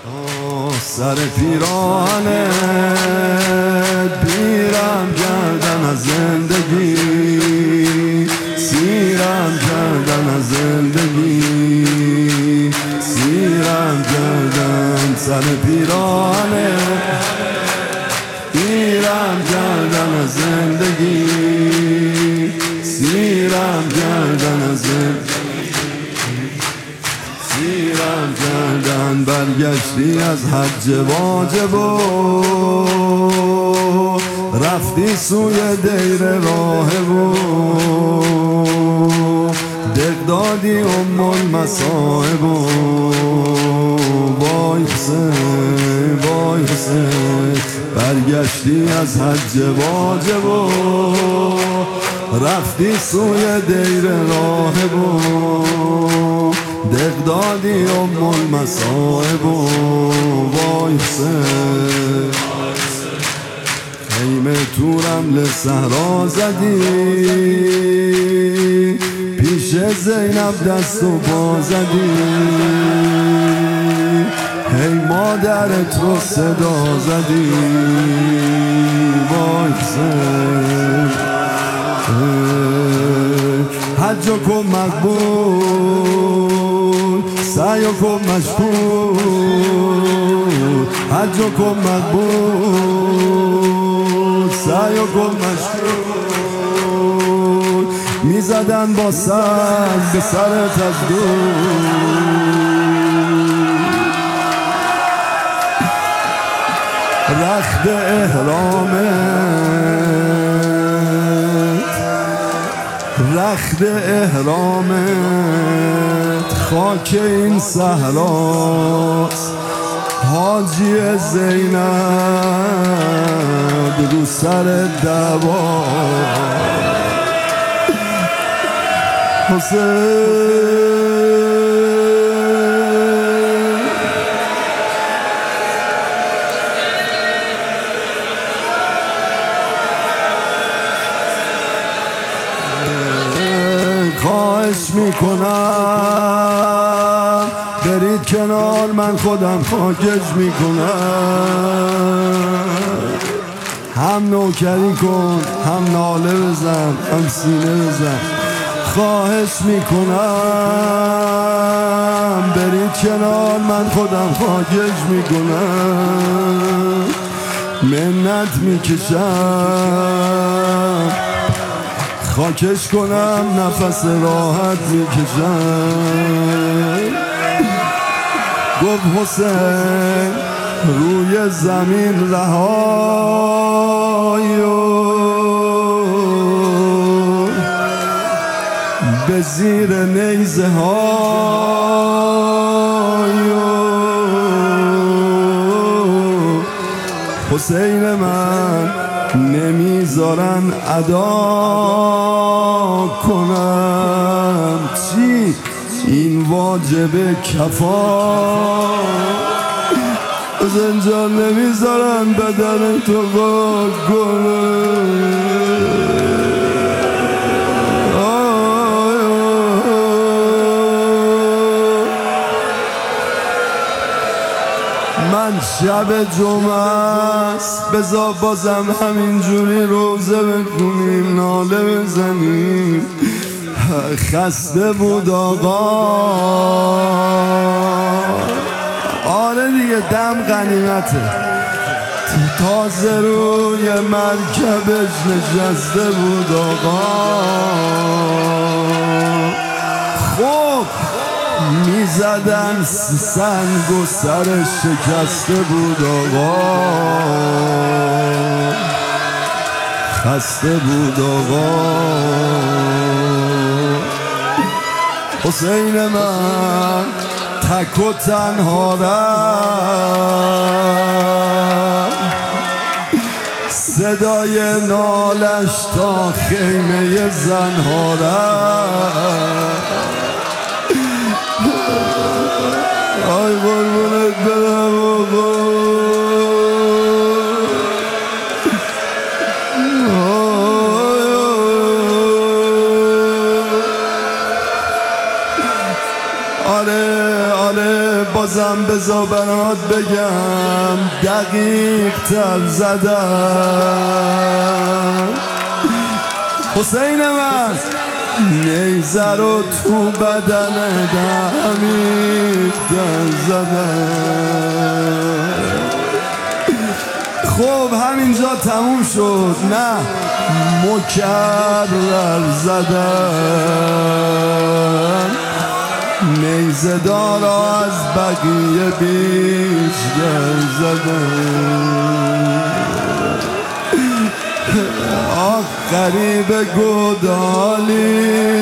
سر پیرانه بیرم کردن از زندگی، سیرم کردن از زندگی، سیرم کردن سر پیرانه بیرم کردن از زندگی، سیرم کردن از زندگی، سیرم کردن. برگشتی از حج واجب و رفتی سوی دیر راهب و دق دادی المصائب و وای حسین وای حسین. برگشتی از حج واجب و رفتی سوی دیر راهب و دق دادی المصائب و وای حسین. خیمه تو رمل صحرا زدی، پیش زینب دست و پا زدی، هی مادرت رو صدا زدی وای حسین. حج کن مقبول، سعی کن مشکور، حج کن مقبول، سعی کن مشکور. میزدن با سر به سرت از دور، رخت احرامت، رخت احرامت خاک این صحراست. حاجی زینب رو سر دوا حسین. خواهش میکنم برید کنار، من خودم خاکش میکنم. هم نوکری کن، هم ناله بزن، هم سینه بزن. خواهش میکنم برید کنار، من خودم خاکش میکنم. منت میکشم خاکش کنم، نفس راحت میکشم. گفت حسین روی زمین رهای به زیر نیزه های. حسین من نمیذارن ادا کنم، چی این واجب کفا. حسین جان نمیذارن بدن تو با کنم. من شب جمعه است، بذار بازم همینجوری روزه بکنیم، ناله بزنیم. خسته بود آقا، آره دیگه دم غنیمته. تازه روی مرکبش نشسته بود آقا. خب میزدن سنگ و سرش شکسته بود آقا. خسته بود آقا. حسین من تک و تنها رفت، صدای نالش تا خیمه زنها رفت. آی قربونت برم آقا. بزن بزا برات بگم دقیق تر زدم حسین من نیزه رو تو بدن عمیق تر زدم خب همینجا تموم شد نه مکرر زدن نیزه دارا از بقیه بیشتر زدن آخ غریب گودالی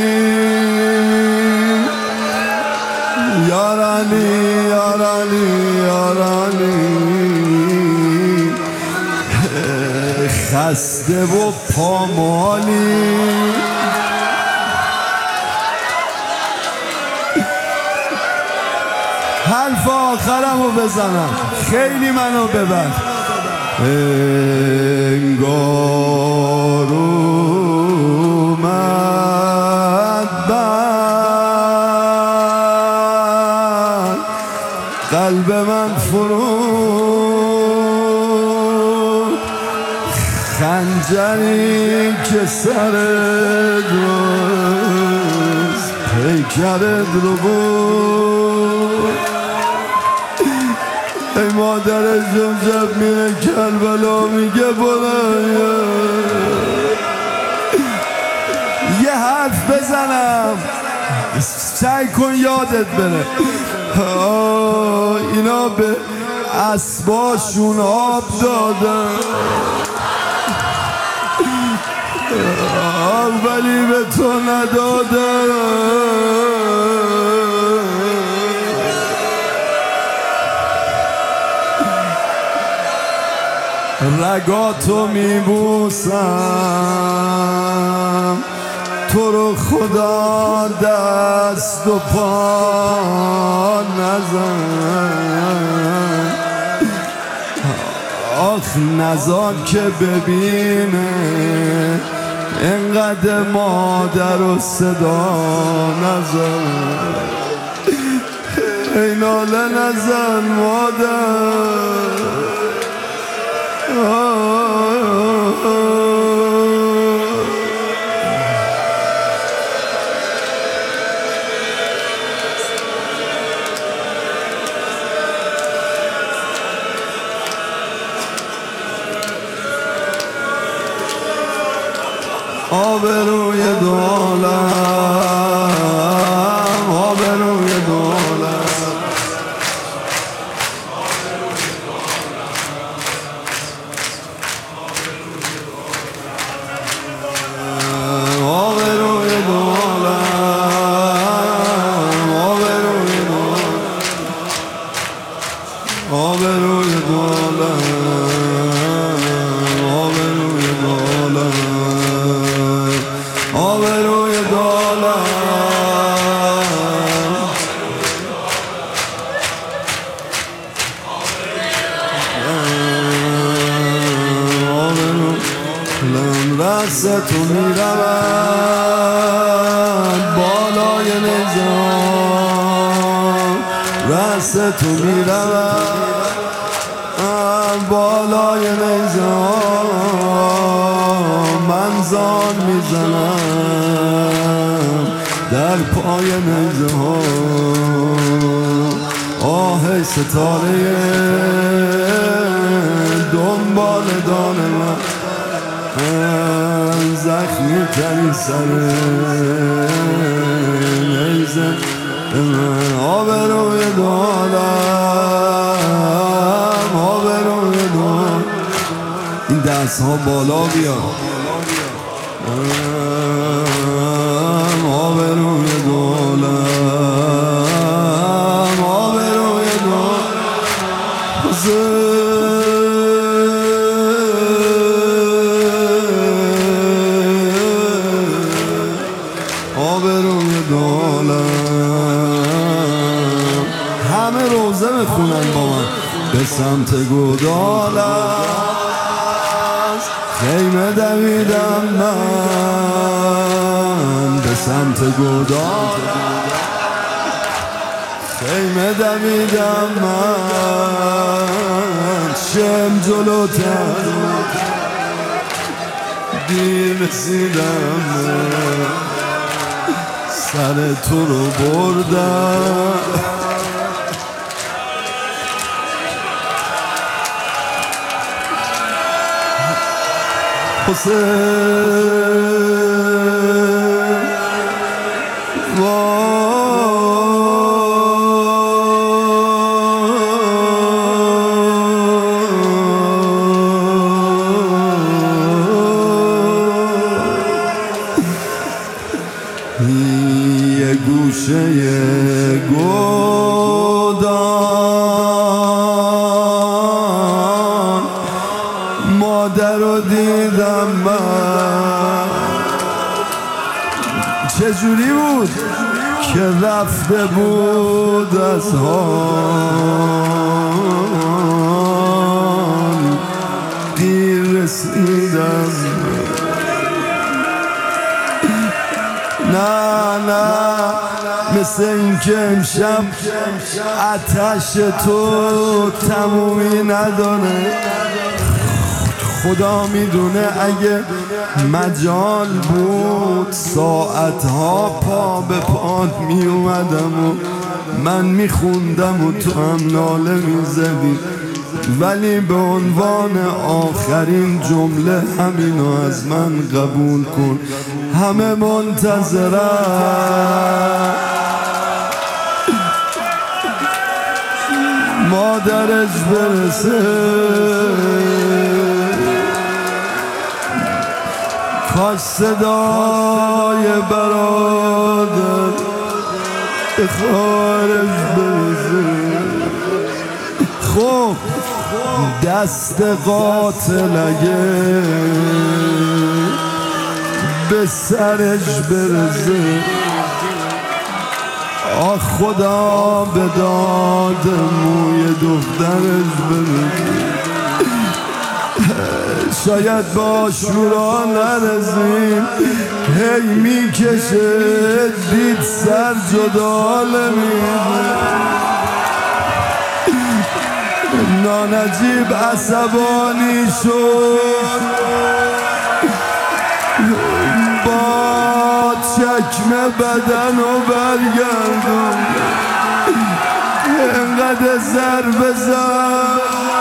یارانی یارانی یارانی خسته و پامالی حرف آخرم رو بزنم خیلی منو ببر انگار اومد بر قلب من فرود خنجری که سر روز پیکرت رو بود ای مادر جمجب میره کربلا میگه بلنده یه حرف بزنم سعی کن یادت بره اینا به اسباشون آب دادن ولی به تو ندادن رگاتو میبوسم تو رو خدا دست و پا نزن آخ نزار که ببینه انقدر مادر و صدا نزن ای ناله نزن مادر آبروی دولم آبروی دولم آبروی دولم آبروی دولم آبروی دولم آبروی دولم رست تو میرود بالای نظام رست تو میرود بالای نظام من زان میزنم در پای نیزه ها آه ستاره دنبال دان من زخمی ترین سر نیزه آبروی دولم آبروی دولم این دست ها بالا بیا آبروی دولم آبروی دولم آبروی دولم همه روزه بخونن با من به سمت گودالم خیمه دویدم من به سمت گودالم خیمه دمیدم من شم جلوتر دیر رسیدم سر تو رو بردم یه گوشه گودان مادر رو دیدم من چجوری بود که رفته بود از حال دیر رسیدم نه مثل این که امشب آتش تو تمومی نداره خدا میدونه اگه مجال بود ساعتها پا به پات می اومدم و من میخوندم و تو هم ناله میزدی ولی به عنوان آخرین جمله همینو از من قبول کن همه منتظرم مادرش برسه کاش صدای برادر به خارج برسه خب دست قاتل اگه به سرش برسه آه خدا به داد موی دخترش برسه شاید با شورا نرسیم هی میکشه دید سر جدا نمیده نانجیب عصبانی شد با چکمه بدن و برگردون اینقدر زر بزن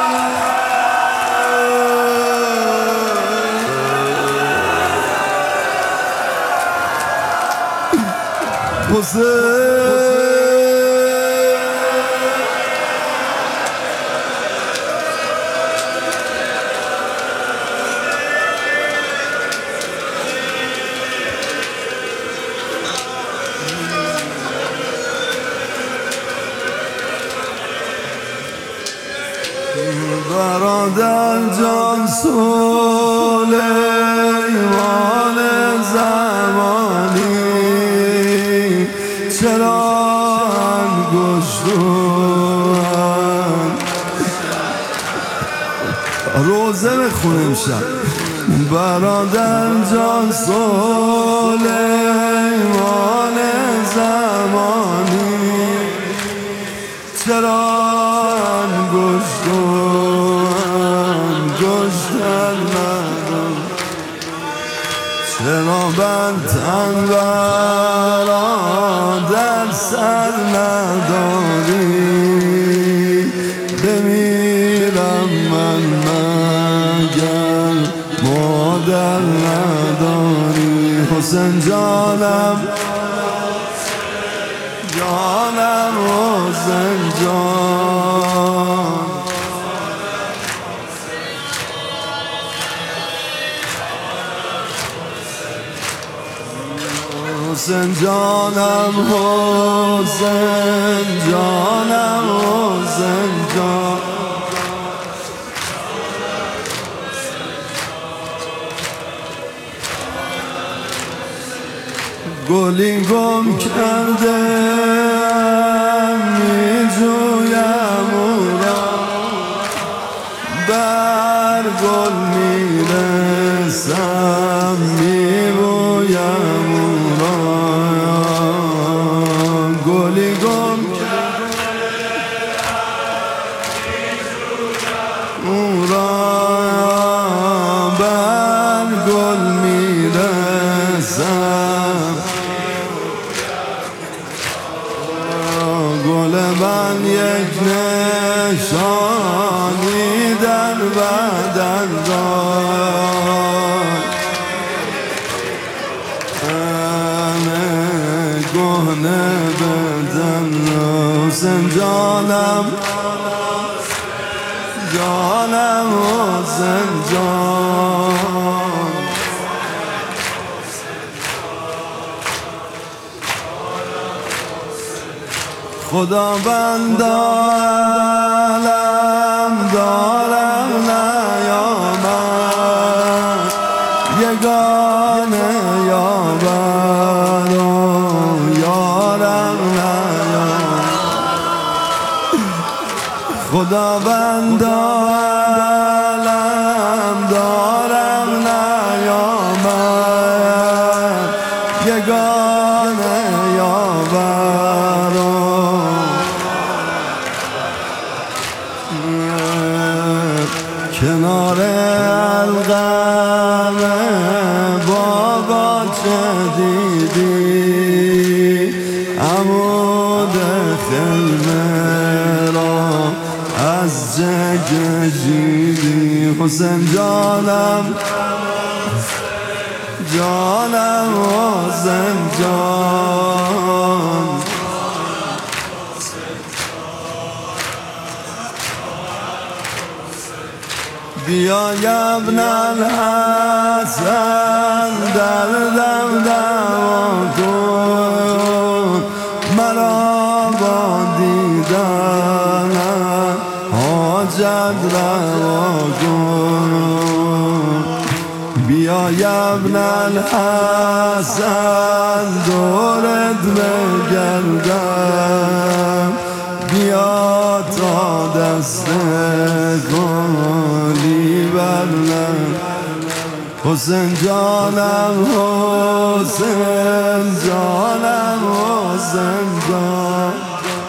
برادر جان سلیمان زمانی چرا انگشتان روزه بخونیم شب برادر جان سلیمان زمانی چرا انگشتان ندارم چرا من تن برادر سر نداری بمیرم من مگر مادر نداری حسین جانم جانم حسین جان حسین جانم حسین جانم حسین جان گلی گم کرده می جویم او را بر گل می رسم می بویم او را گلی گم کرده او را بر گل میرسم، گل من یک نشانی در بدن دارد، همه گونه بدن حسین جانم، جانم حسین جان. خداوند عالم دارم نیامد، یگانه یاور و یارم نیامد. خداوند عالم دارم نیامد، یگانه یاور و کنار القم بابا چه دیدی، عمود خیمه را از چه کشیدی. حسین جانم، جانم حسین جان. بیا ابن الحسن دردم دوا کن، مرا با دیدن حاجت روا کن. بیا ابن الحسن دورت بگردم، بیا تا دست خالی برم. حسین جانم، حسین جانم، حسین جان.